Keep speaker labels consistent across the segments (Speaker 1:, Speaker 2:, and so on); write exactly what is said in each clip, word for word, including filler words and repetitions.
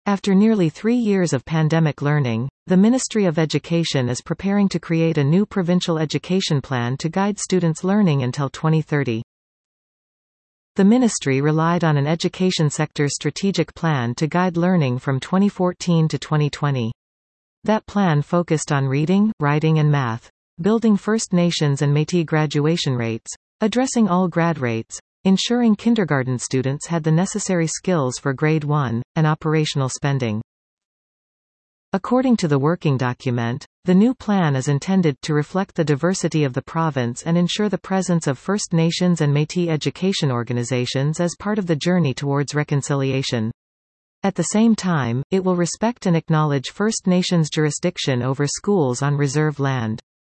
Speaker 1: After nearly three years of pandemic learning, the Ministry of Education is preparing to create a new provincial education plan to guide students' learning until twenty thirty. The ministry relied on an education sector strategic plan to guide learning from twenty fourteen to twenty twenty. That plan focused on reading, writing and math, building First Nations and Métis graduation rates, addressing all grad rates, ensuring kindergarten students had the necessary skills for grade one, and operational spending. According to the working document, the new plan is intended to reflect the diversity of the province and ensure the presence of First Nations and Métis education organizations as part of the journey towards reconciliation. At the same time, it will respect and acknowledge First Nations jurisdiction over schools on reserve land.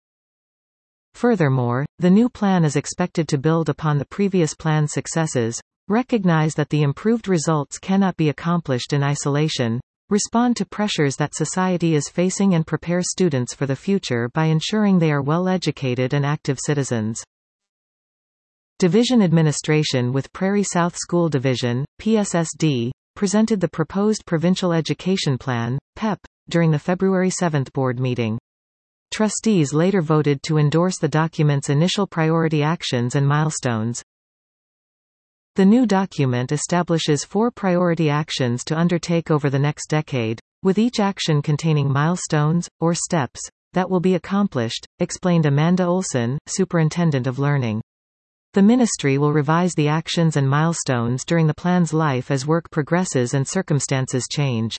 Speaker 1: Furthermore, the new plan is expected to build upon the previous plan's successes, recognize that the improved results cannot be accomplished in isolation, respond to pressures that society is facing and prepare students for the future by ensuring they are well-educated and active citizens. Division Administration with Prairie South School Division, P S S D, presented the proposed Provincial Education Plan, P E P, during the February seventh board meeting. Trustees later voted to endorse the document's initial priority actions and milestones. The new document establishes four priority actions to undertake over the next decade, with each action containing milestones, or steps, that will be accomplished, explained Amanda Olson, Superintendent of Learning. The ministry will revise the actions and milestones during the plan's life as work progresses and circumstances change.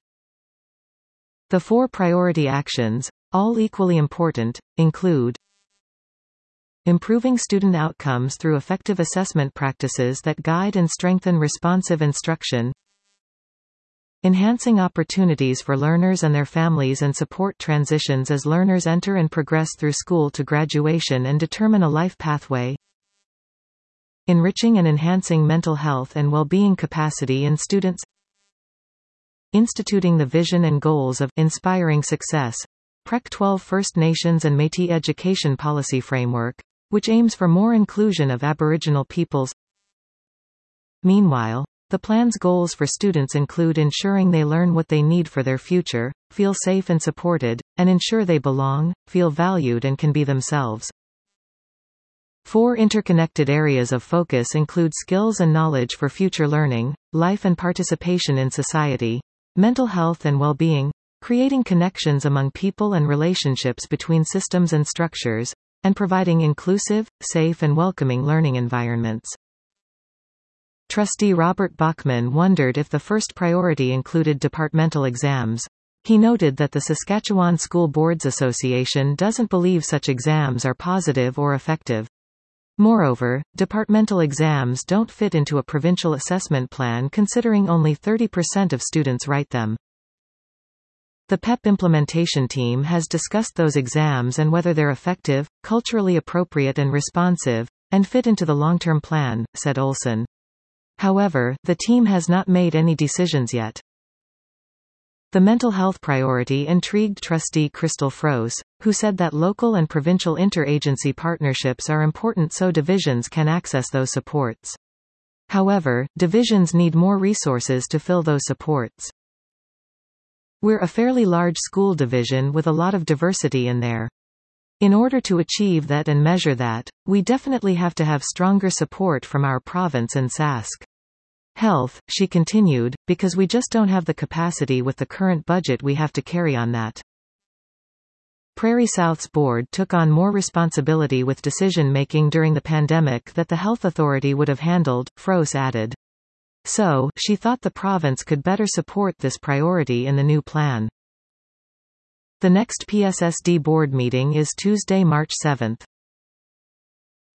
Speaker 1: The four priority actions, all equally important, include improving student outcomes through effective assessment practices that guide and strengthen responsive instruction, enhancing opportunities for learners and their families and support transitions as learners enter and progress through school to graduation and determine a life pathway, enriching and enhancing mental health and well-being capacity in students, instituting the vision and goals of Inspiring Success, P R E C twelve First Nations and Métis Education Policy Framework, which aims for more inclusion of Aboriginal peoples. Meanwhile, the plan's goals for students include ensuring they learn what they need for their future, feel safe and supported, and ensure they belong, feel valued and can be themselves. Four interconnected areas of focus include skills and knowledge for future learning, life and participation in society, mental health and well-being, creating connections among people and relationships between systems and structures, and providing inclusive, safe and welcoming learning environments. Trustee Robert Bachman wondered if the first priority included departmental exams. He noted that the Saskatchewan School Boards Association doesn't believe such exams are positive or effective. Moreover, departmental exams don't fit into a provincial assessment plan considering only thirty percent of students write them. The P E P implementation team has discussed those exams and whether they're effective, culturally appropriate and responsive, and fit into the long-term plan, said Olson. However, the team has not made any decisions yet. The mental health priority intrigued Trustee Crystal Froese, who said that local and provincial interagency partnerships are important so divisions can access those supports. However, divisions need more resources to fill those supports. We're a fairly large school division with a lot of diversity in there. In order to achieve that and measure that, we definitely have to have stronger support from our province and Sask Health, she continued, because we just don't have the capacity with the current budget we have to carry on that. Prairie South's board took on more responsibility with decision-making during the pandemic that the health authority would have handled, Froese added. So, she thought the province could better support this priority in the new plan. The next P S S D board meeting is Tuesday, March seventh.